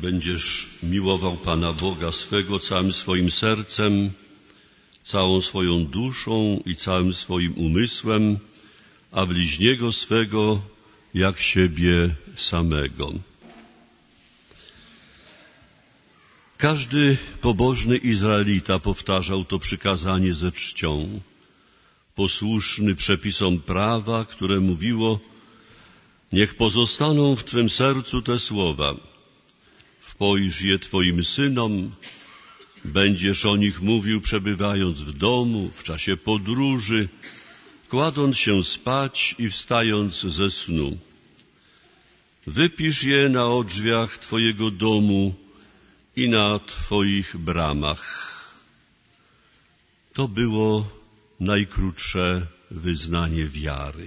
będziesz miłował Pana Boga swego całym swoim sercem, całą swoją duszą i całym swoim umysłem, a bliźniego swego jak siebie samego. Każdy pobożny Izraelita powtarzał to przykazanie ze czcią, posłuszny przepisom prawa, które mówiło: niech pozostaną w Twym sercu te słowa, wpoisz je Twoim synom, będziesz o nich mówił przebywając w domu, w czasie podróży, kładąc się spać i wstając ze snu. Wypisz je na odrzwiach Twojego domu i na Twoich bramach. To było najkrótsze wyznanie wiary.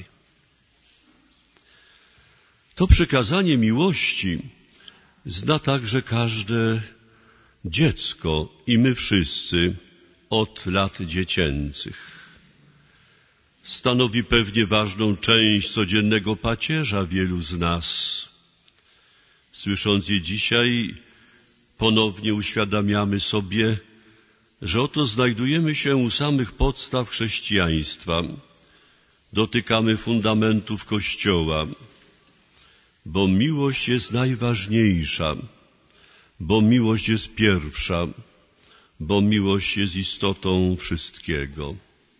To przykazanie miłości zna także każde dziecko i my wszyscy od lat dziecięcych. Stanowi pewnie ważną część codziennego pacierza wielu z nas. Słysząc je dzisiaj, ponownie uświadamiamy sobie, że oto znajdujemy się u samych podstaw chrześcijaństwa, dotykamy fundamentów Kościoła, bo miłość jest najważniejsza, bo miłość jest pierwsza, bo miłość jest istotą wszystkiego.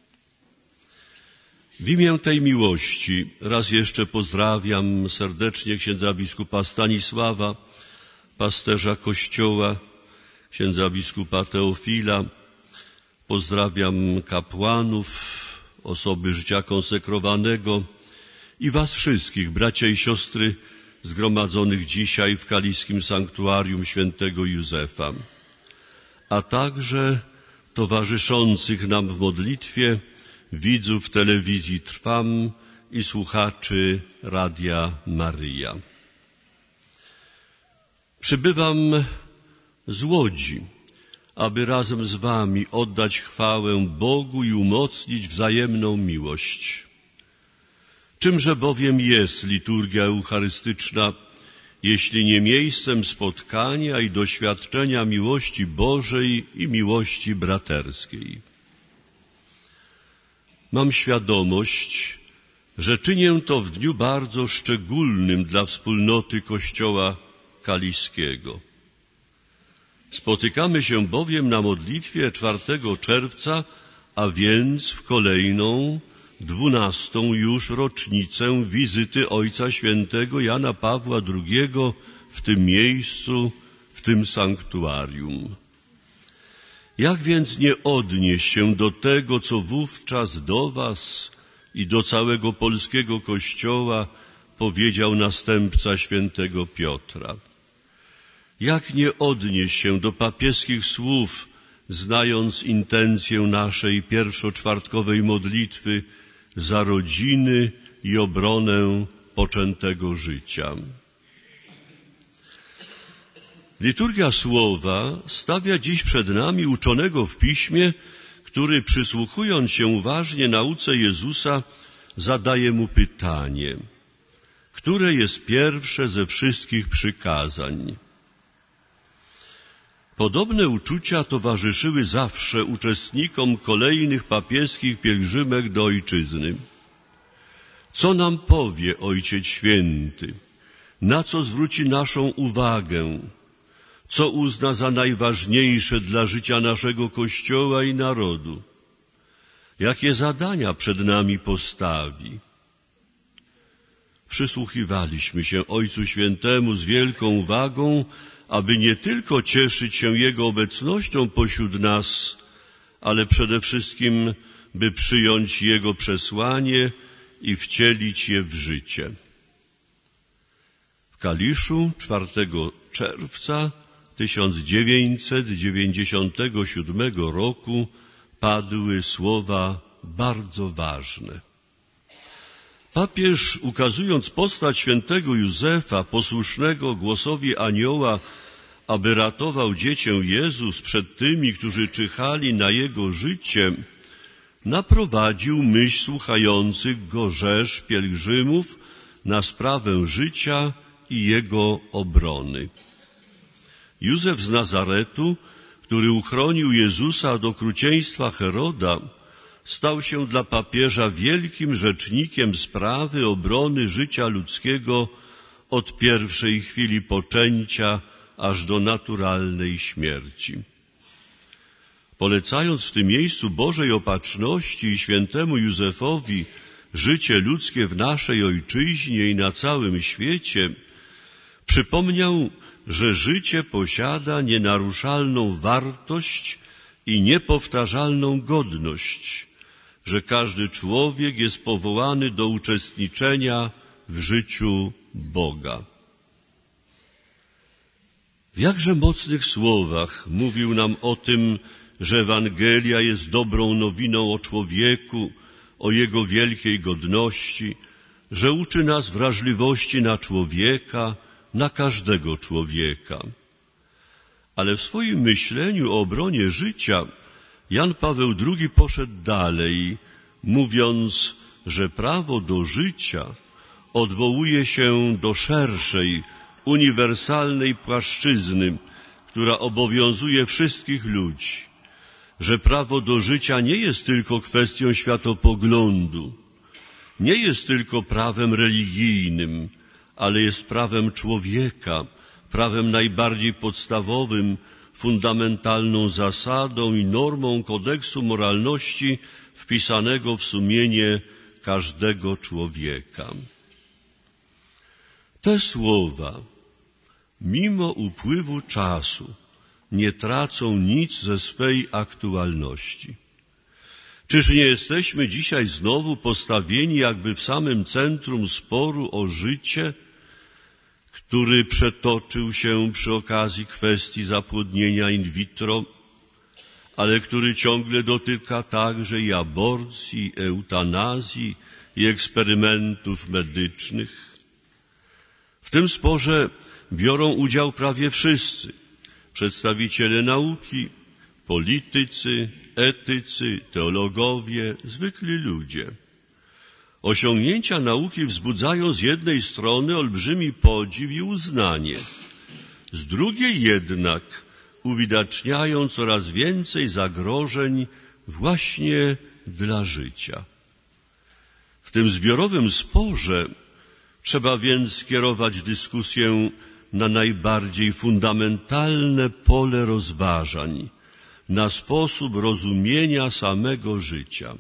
W imię tej miłości raz jeszcze pozdrawiam serdecznie księdza biskupa Stanisława, pasterza Kościoła, księdza biskupa Teofila. Pozdrawiam kapłanów, osoby życia konsekrowanego i was wszystkich, bracia i siostry, zgromadzonych dzisiaj w Kaliskim Sanktuarium świętego Józefa, a także towarzyszących nam w modlitwie widzów telewizji Trwam i słuchaczy Radia Maryja. Przybywam z Łodzi, aby razem z wami oddać chwałę Bogu i umocnić wzajemną miłość. Czymże bowiem jest liturgia eucharystyczna, jeśli nie miejscem spotkania i doświadczenia miłości Bożej i miłości braterskiej? Mam świadomość, że czynię to w dniu bardzo szczególnym dla wspólnoty Kościoła kaliskiego. Spotykamy się bowiem na modlitwie 4 czerwca, a więc w kolejną 12. już rocznicę wizyty Ojca Świętego Jana Pawła II w tym miejscu, w tym sanktuarium. Jak więc nie odnieść się do tego, co wówczas do was i do całego polskiego Kościoła powiedział następca świętego Piotra? Jak nie odnieść się do papieskich słów, znając intencję naszej pierwszoczwartkowej modlitwy za rodziny i obronę poczętego życia? Liturgia Słowa stawia dziś przed nami uczonego w Piśmie, który, przysłuchując się uważnie nauce Jezusa, zadaje mu pytanie: które jest pierwsze ze wszystkich przykazań? Podobne uczucia towarzyszyły zawsze uczestnikom kolejnych papieskich pielgrzymek do Ojczyzny. Co nam powie Ojciec Święty? Na co zwróci naszą uwagę? Co uzna za najważniejsze dla życia naszego Kościoła i narodu? Jakie zadania przed nami postawi? Przysłuchiwaliśmy się Ojcu Świętemu z wielką uwagą, aby nie tylko cieszyć się Jego obecnością pośród nas, ale przede wszystkim, by przyjąć Jego przesłanie i wcielić je w życie. W Kaliszu 4 czerwca 1997 roku padły słowa bardzo ważne. Papież, ukazując postać świętego Józefa, posłusznego głosowi anioła, aby ratował dziecię Jezus przed tymi, którzy czyhali na jego życie, naprowadził myśl słuchających go rzesz pielgrzymów na sprawę życia i jego obrony. Józef z Nazaretu, który uchronił Jezusa od okrucieństwa Heroda, stał się dla papieża wielkim rzecznikiem sprawy obrony życia ludzkiego od pierwszej chwili poczęcia aż do naturalnej śmierci. Polecając w tym miejscu Bożej Opatrzności i świętemu Józefowi życie ludzkie w naszej ojczyźnie i na całym świecie, przypomniał, że życie posiada nienaruszalną wartość i niepowtarzalną godność, że każdy człowiek jest powołany do uczestniczenia w życiu Boga. W jakże mocnych słowach mówił nam o tym, że Ewangelia jest dobrą nowiną o człowieku, o jego wielkiej godności, że uczy nas wrażliwości na człowieka, na każdego człowieka. Ale w swoim myśleniu o obronie życia Jan Paweł II poszedł dalej, mówiąc, że prawo do życia odwołuje się do szerszej, uniwersalnej płaszczyzny, która obowiązuje wszystkich ludzi, że prawo do życia nie jest tylko kwestią światopoglądu, nie jest tylko prawem religijnym, ale jest prawem człowieka, prawem najbardziej podstawowym, fundamentalną zasadą i normą kodeksu moralności wpisanego w sumienie każdego człowieka. Te słowa, mimo upływu czasu, nie tracą nic ze swej aktualności. Czyż nie jesteśmy dzisiaj znowu postawieni jakby w samym centrum sporu o życie, który przetoczył się przy okazji kwestii zapłodnienia in vitro, ale który ciągle dotyka także i aborcji, eutanazji i eksperymentów medycznych? W tym sporze biorą udział prawie wszyscy przedstawiciele nauki, politycy, etycy, teologowie, zwykli ludzie. Osiągnięcia nauki wzbudzają z jednej strony olbrzymi podziw i uznanie, z drugiej jednak uwidaczniają coraz więcej zagrożeń właśnie dla życia. W tym zbiorowym sporze trzeba więc skierować dyskusję na najbardziej fundamentalne pole rozważań, na sposób rozumienia samego życia.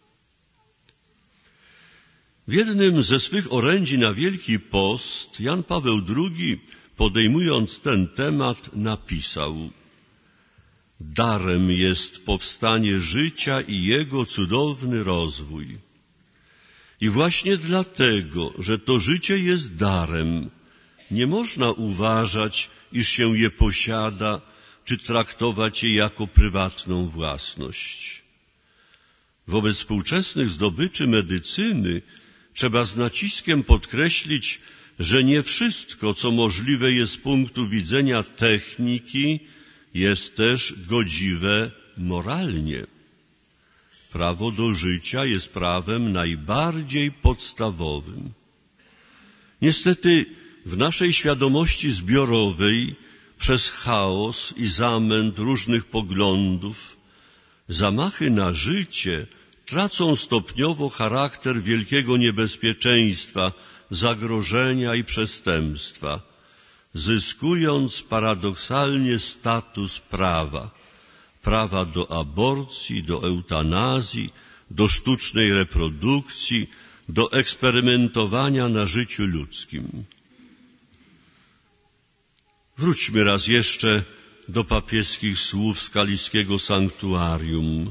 W jednym ze swych orędzi na Wielki Post Jan Paweł II, podejmując ten temat, napisał: darem jest powstanie życia i jego cudowny rozwój. I właśnie dlatego, że to życie jest darem, nie można uważać, iż się je posiada, czy traktować je jako prywatną własność. Wobec współczesnych zdobyczy medycyny trzeba z naciskiem podkreślić, że nie wszystko, co możliwe jest z punktu widzenia techniki, jest też godziwe moralnie. Prawo do życia jest prawem najbardziej podstawowym. Niestety w naszej świadomości zbiorowej przez chaos i zamęt różnych poglądów zamachy na życie tracą stopniowo charakter wielkiego niebezpieczeństwa, zagrożenia i przestępstwa, zyskując paradoksalnie status prawa do aborcji, do eutanazji, do sztucznej reprodukcji, do eksperymentowania na życiu ludzkim. Wróćmy raz jeszcze do papieskich słów z Kaliskiego Sanktuarium.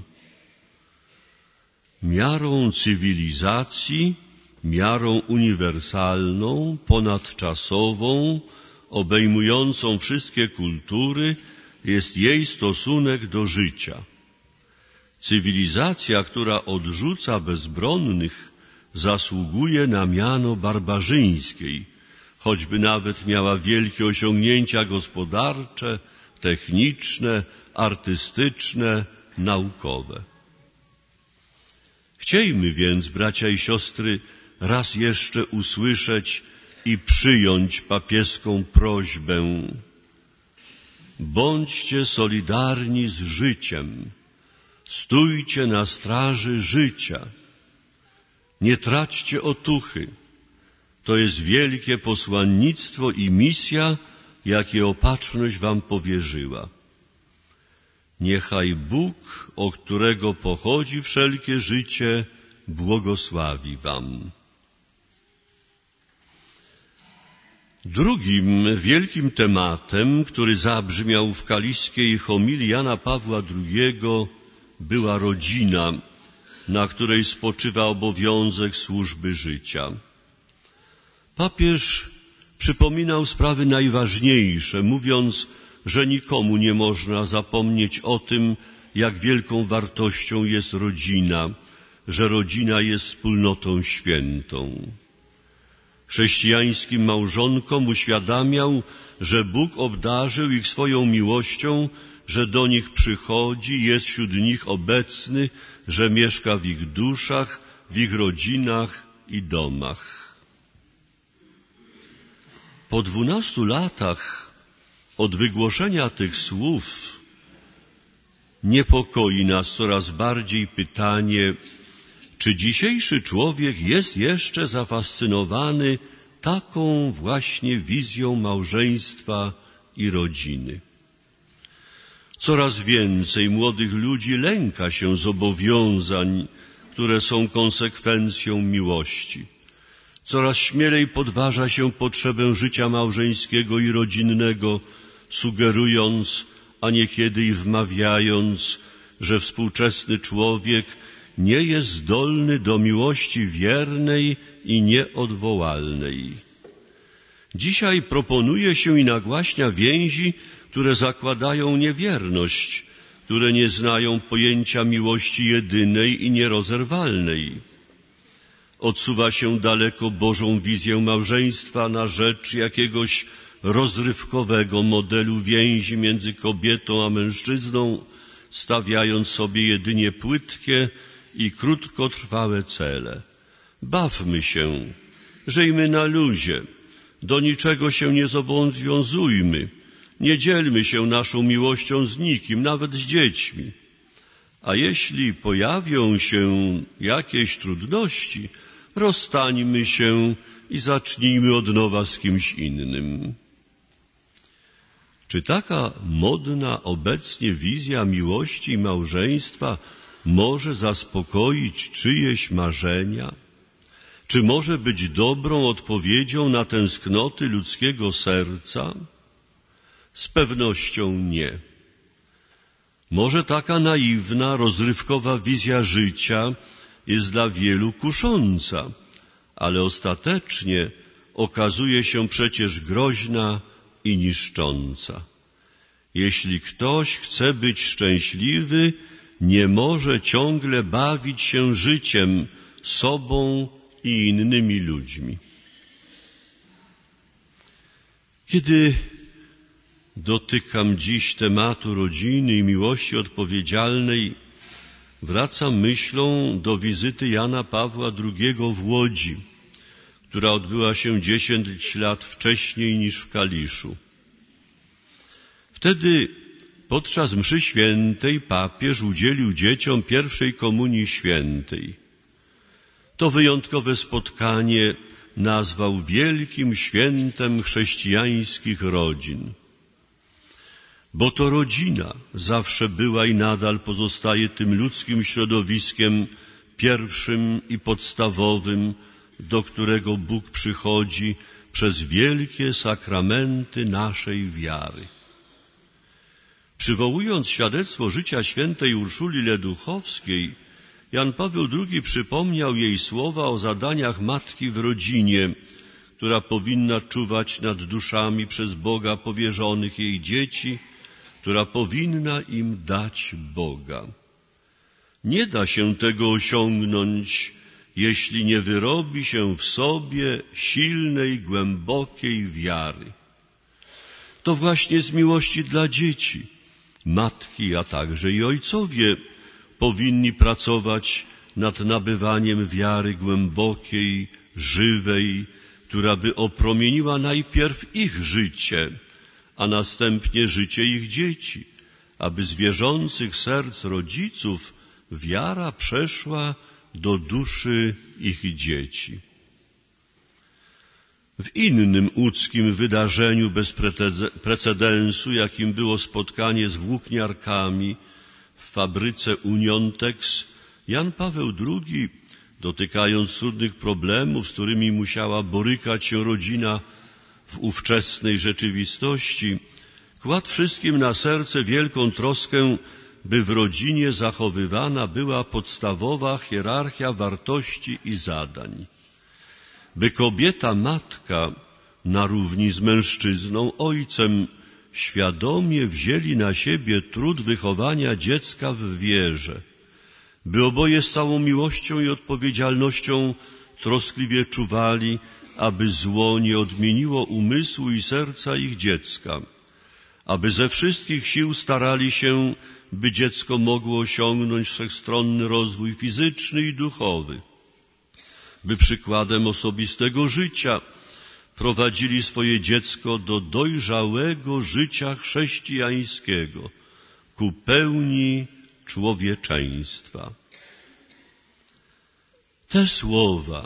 Miarą cywilizacji, miarą uniwersalną, ponadczasową, obejmującą wszystkie kultury, jest jej stosunek do życia. Cywilizacja, która odrzuca bezbronnych, zasługuje na miano barbarzyńskiej, choćby nawet miała wielkie osiągnięcia gospodarcze, techniczne, artystyczne, naukowe. Chciejmy więc, bracia i siostry, raz jeszcze usłyszeć i przyjąć papieską prośbę: Bądźcie solidarni z życiem. Stójcie na straży życia. Nie traćcie otuchy. To jest wielkie posłannictwo i misja, jakie Opatrzność wam powierzyła. Niechaj Bóg, od którego pochodzi wszelkie życie, błogosławi wam. Drugim wielkim tematem, który zabrzmiał w kaliskiej homilii Jana Pawła II, była rodzina, na której spoczywa obowiązek służby życia. Papież przypominał sprawy najważniejsze, mówiąc, że nikomu nie można zapomnieć o tym, jak wielką wartością jest rodzina, że rodzina jest wspólnotą świętą. Chrześcijańskim małżonkom uświadamiał, że Bóg obdarzył ich swoją miłością, że do nich przychodzi, jest wśród nich obecny, że mieszka w ich duszach, w ich rodzinach i domach. Po 12 latach od wygłoszenia tych słów niepokoi nas coraz bardziej pytanie, czy dzisiejszy człowiek jest jeszcze zafascynowany taką właśnie wizją małżeństwa i rodziny. Coraz więcej młodych ludzi lęka się zobowiązań, które są konsekwencją miłości. Coraz śmielej podważa się potrzebę życia małżeńskiego i rodzinnego, sugerując, a niekiedy i wmawiając, że współczesny człowiek nie jest zdolny do miłości wiernej i nieodwołalnej. Dzisiaj proponuje się i nagłaśnia więzi, które zakładają niewierność, które nie znają pojęcia miłości jedynej i nierozerwalnej. Odsuwa się daleko Bożą wizję małżeństwa na rzecz jakiegoś rozrywkowego modelu więzi między kobietą a mężczyzną, stawiając sobie jedynie płytkie i krótkotrwałe cele. Bawmy się, żyjmy na luzie, do niczego się nie zobowiązujmy, nie dzielmy się naszą miłością z nikim, nawet z dziećmi. A jeśli pojawią się jakieś trudności, rozstańmy się i zacznijmy od nowa z kimś innym. Czy taka modna obecnie wizja miłości i małżeństwa może zaspokoić czyjeś marzenia? Czy może być dobrą odpowiedzią na tęsknoty ludzkiego serca? Z pewnością nie. Może taka naiwna, rozrywkowa wizja życia jest dla wielu kusząca, ale ostatecznie okazuje się przecież groźna i niszcząca. Jeśli ktoś chce być szczęśliwy, nie może ciągle bawić się życiem, sobą i innymi ludźmi. Kiedy dotykam dziś tematu rodziny i miłości odpowiedzialnej, wracam myślą do wizyty Jana Pawła II w Łodzi, która odbyła się 10 lat wcześniej niż w Kaliszu. Wtedy podczas mszy świętej papież udzielił dzieciom pierwszej komunii świętej. To wyjątkowe spotkanie nazwał wielkim świętem chrześcijańskich rodzin. Bo to rodzina zawsze była i nadal pozostaje tym ludzkim środowiskiem pierwszym i podstawowym, do którego Bóg przychodzi przez wielkie sakramenty naszej wiary. Przywołując świadectwo życia świętej Urszuli Leduchowskiej, Jan Paweł II przypomniał jej słowa o zadaniach matki w rodzinie, która powinna czuwać nad duszami przez Boga powierzonych jej dzieci, która powinna im dać Boga. Nie da się tego osiągnąć, jeśli nie wyrobi się w sobie silnej, głębokiej wiary. To właśnie z miłości dla dzieci matki, a także i ojcowie powinni pracować nad nabywaniem wiary głębokiej, żywej, która by opromieniła najpierw ich życie, a następnie życie ich dzieci, aby z wierzących serc rodziców wiara przeszła do duszy ich dzieci. W innym łódzkim wydarzeniu bez precedensu, jakim było spotkanie z włókniarkami w fabryce Uniontex, Jan Paweł II, dotykając trudnych problemów, z którymi musiała borykać się rodzina w ówczesnej rzeczywistości, kładł wszystkim na serce wielką troskę, by w rodzinie zachowywana była podstawowa hierarchia wartości i zadań, by kobieta matka na równi z mężczyzną ojcem świadomie wzięli na siebie trud wychowania dziecka w wierze, by oboje z całą miłością i odpowiedzialnością troskliwie czuwali, aby zło nie odmieniło umysłu i serca ich dziecka, aby ze wszystkich sił starali się, by dziecko mogło osiągnąć wszechstronny rozwój fizyczny i duchowy, by przykładem osobistego życia prowadzili swoje dziecko do dojrzałego życia chrześcijańskiego, ku pełni człowieczeństwa. Te słowa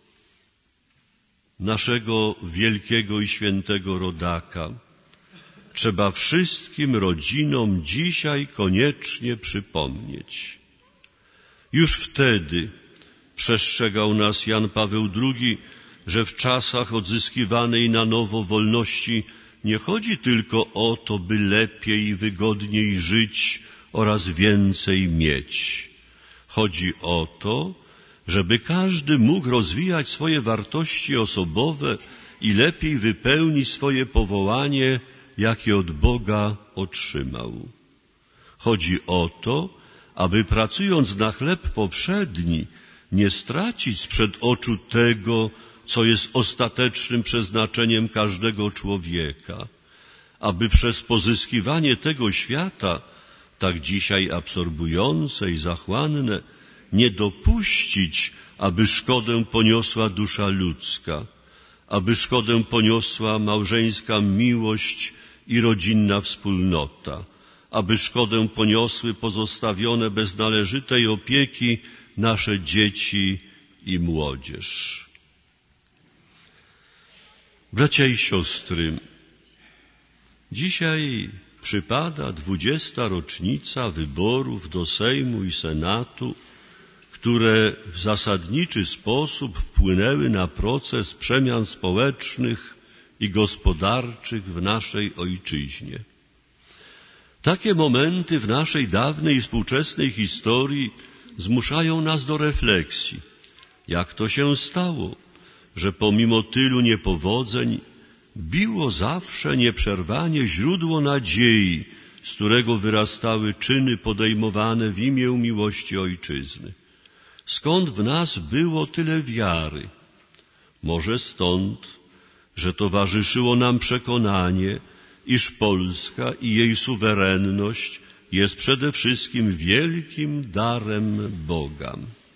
naszego wielkiego i świętego rodaka trzeba wszystkim rodzinom dzisiaj koniecznie przypomnieć. Już wtedy przestrzegał nas Jan Paweł II, że w czasach odzyskiwanej na nowo wolności nie chodzi tylko o to, by lepiej i wygodniej żyć oraz więcej mieć. Chodzi o to, żeby każdy mógł rozwijać swoje wartości osobowe i lepiej wypełnić swoje powołanie, jakie od Boga otrzymał. Chodzi o to, aby pracując na chleb powszedni nie stracić sprzed oczu tego, co jest ostatecznym przeznaczeniem każdego człowieka, aby przez pozyskiwanie tego świata, tak dzisiaj absorbujące i zachłanne, nie dopuścić, aby szkodę poniosła dusza ludzka, aby szkodę poniosła małżeńska miłość i rodzinna wspólnota, aby szkodę poniosły pozostawione bez należytej opieki nasze dzieci i młodzież. Bracia i siostry, dzisiaj przypada 20. rocznica wyborów do Sejmu i Senatu, które w zasadniczy sposób wpłynęły na proces przemian społecznych i gospodarczych w naszej ojczyźnie. Takie momenty w naszej dawnej i współczesnej historii zmuszają nas do refleksji. Jak to się stało, że pomimo tylu niepowodzeń biło zawsze nieprzerwanie źródło nadziei, z którego wyrastały czyny podejmowane w imię miłości ojczyzny? Skąd w nas było tyle wiary? Może stąd, że towarzyszyło nam przekonanie, iż Polska i jej suwerenność jest przede wszystkim wielkim darem Boga.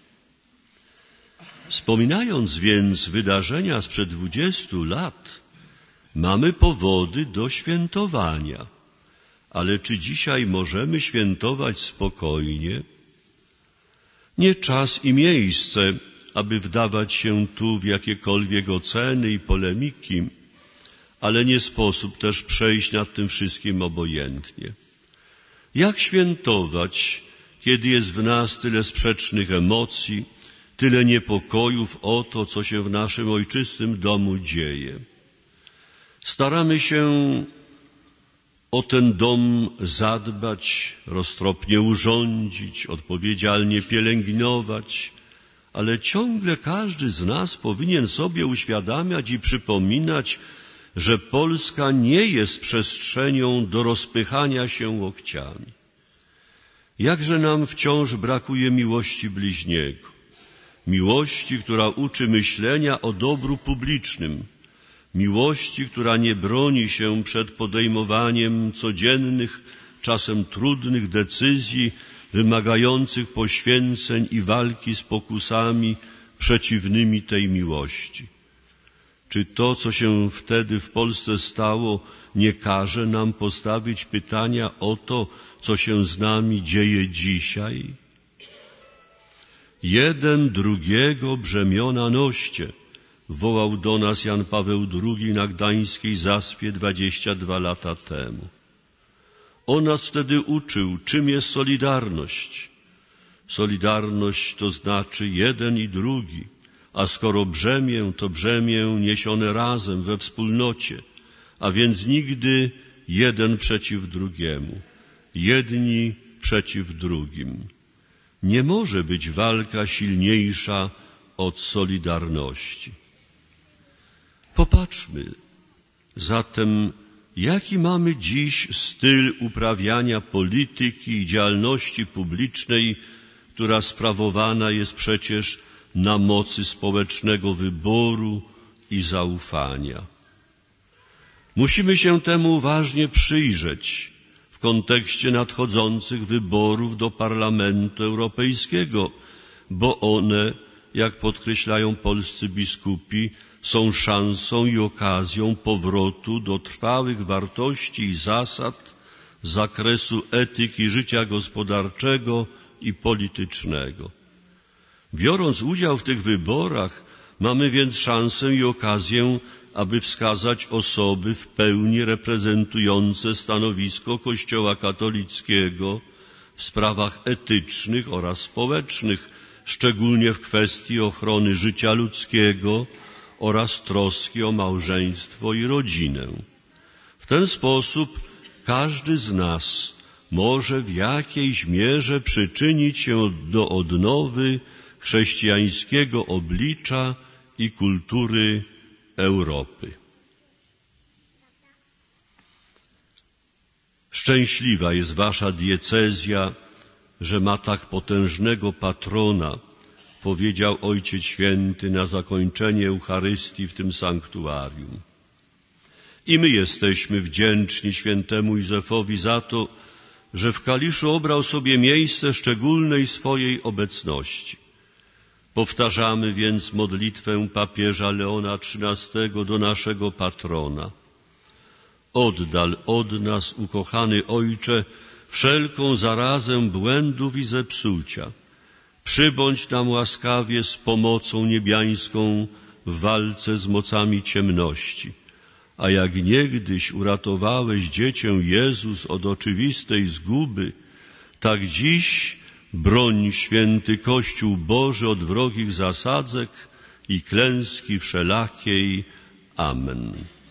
Wspominając więc wydarzenia sprzed 20 lat, mamy powody do świętowania. Ale czy dzisiaj możemy świętować spokojnie? Nie czas i miejsce, aby wdawać się tu w jakiekolwiek oceny i polemiki, ale nie sposób też przejść nad tym wszystkim obojętnie. Jak świętować, kiedy jest w nas tyle sprzecznych emocji, tyle niepokojów o to, co się w naszym ojczystym domu dzieje? Staramy się o ten dom zadbać, roztropnie urządzić, odpowiedzialnie pielęgnować, ale ciągle każdy z nas powinien sobie uświadamiać i przypominać, że Polska nie jest przestrzenią do rozpychania się łokciami. Jakże nam wciąż brakuje miłości bliźniego, miłości, która uczy myślenia o dobru publicznym, miłości, która nie broni się przed podejmowaniem codziennych, czasem trudnych decyzji wymagających poświęceń i walki z pokusami przeciwnymi tej miłości. Czy to, co się wtedy w Polsce stało, nie każe nam postawić pytania o to, co się z nami dzieje dzisiaj? Jeden drugiego brzemiona noście, wołał do nas Jan Paweł II na Gdańskiej Zaspie 22 lata temu. On nas wtedy uczył, czym jest solidarność. Solidarność to znaczy jeden i drugi, a skoro brzemię, to brzemię niesione razem, we wspólnocie, a więc nigdy jeden przeciw drugiemu, jedni przeciw drugim. Nie może być walka silniejsza od solidarności. Popatrzmy zatem, jaki mamy dziś styl uprawiania polityki i działalności publicznej, która sprawowana jest przecież na mocy społecznego wyboru i zaufania. Musimy się temu uważnie przyjrzeć w kontekście nadchodzących wyborów do Parlamentu Europejskiego, bo one, jak podkreślają polscy biskupi, są szansą i okazją powrotu do trwałych wartości i zasad z zakresu etyki życia gospodarczego i politycznego. Biorąc udział w tych wyborach, mamy więc szansę i okazję, aby wskazać osoby w pełni reprezentujące stanowisko Kościoła katolickiego w sprawach etycznych oraz społecznych, szczególnie w kwestii ochrony życia ludzkiego oraz troski o małżeństwo i rodzinę. W ten sposób każdy z nas może w jakiejś mierze przyczynić się do odnowy chrześcijańskiego oblicza i kultury Europy. Szczęśliwa jest wasza diecezja, że ma tak potężnego patrona, powiedział Ojciec Święty na zakończenie Eucharystii w tym sanktuarium. I my jesteśmy wdzięczni świętemu Józefowi za to, że w Kaliszu obrał sobie miejsce szczególnej swojej obecności. Powtarzamy więc modlitwę papieża Leona XIII do naszego patrona. Oddal od nas, ukochany Ojcze, wszelką zarazę błędów i zepsucia. Przybądź nam łaskawie z pomocą niebiańską w walce z mocami ciemności. A jak niegdyś uratowałeś dziecię Jezus od oczywistej zguby, tak dziś broń święty Kościół Boży od wrogich zasadzek i klęski wszelakiej. Amen.